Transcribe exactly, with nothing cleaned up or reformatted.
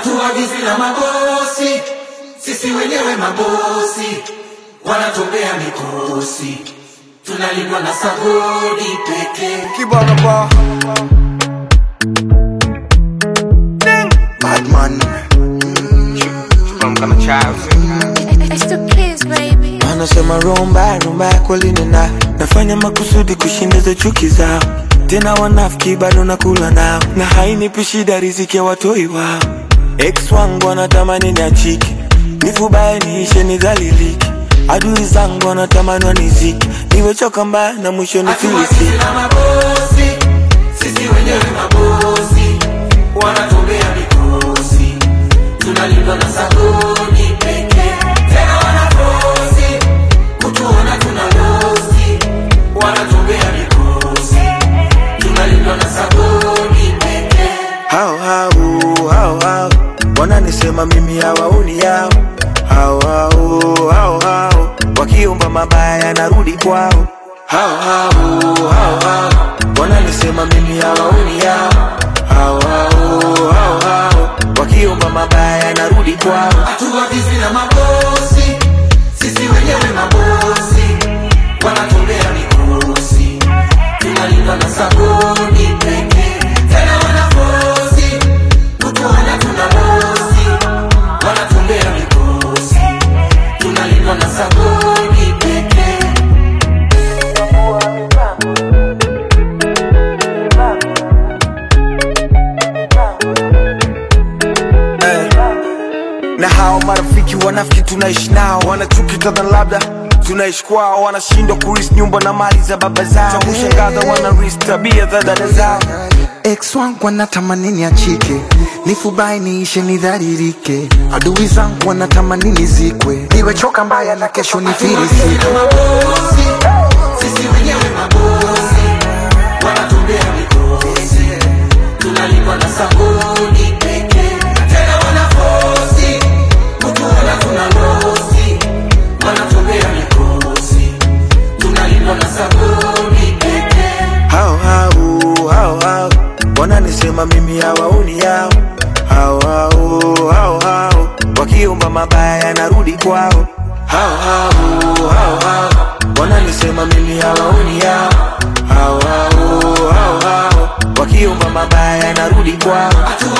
hatuagizi na mabosi, sisi wenyewe mabosi, wanatumbea mikosi, tunalindwa na Sagodi peke. Kibana ba Badman From kama child It's the kids, baby. anasema rumba rumba kweli nina nafanya makusudi kushinda chuki zao, tena wanafiki bado nakula nao, na hainipi shida riziki ya watoi wao. Ex wangu wanatamani niachike, nifubaye niishe nidhalilike, adui zangu wanatamani wanizike, niwechoka mbaya na mwisho nifilisi. Na mabosi, sisi wenyewe mabosi, wanatumbea mikosi, tunalindwa na Sagodi peke. Tena wanafosi kutuona tunalosi, wanatumbea mikosi, tunalindwa na Sagodi peke. Hao hao hao hao wananisema mimi hawaoni yao, hao hao hao hao wakiomba mabaya narudi kwao, hao hao hao hao wananisema mimi hawaoni yao, hao hao hao hao wakiomba mabaya narudi kwao. Hatuagizi na mabosi, sisi wenyewe mabosi, wanatumbea mikosi, tunalindwa na Sagodi peke. Tena wanafosi kutuona tunalosi, wanatumbea mikosi, tunalindwa na Sagodi peke. Na hao marafiki wanafiki tunaishi nao, wanachuki kadha labda tunaishi kwao, wanashindwa kurisi nyumba na mali za baba zao, kushangaza wanarisi tabia za dada zao. Ex wangu wanatamani niachike, nifubai niishe nidhalilike, adui zangu wanatamani nizikwe, niwechoka mbaya na kesho nifilisi. Na mabosi, sisi wenyewe mabosi, wanatumbea mikosi, tunalindwa na Sagodi peke. Tena wanafosi kutuona tunalosi, wanatumbea mikosi, tunalindwa na Sagodi peke. Hao hao hao hao wananisema mimi hawaoni yao, hao hao hao hao wakiomba mabaya narudi kwao, hao hao hao hao wananisema mimi hawaoni yao, hao hao hao hao wakiomba mabaya narudi kwao.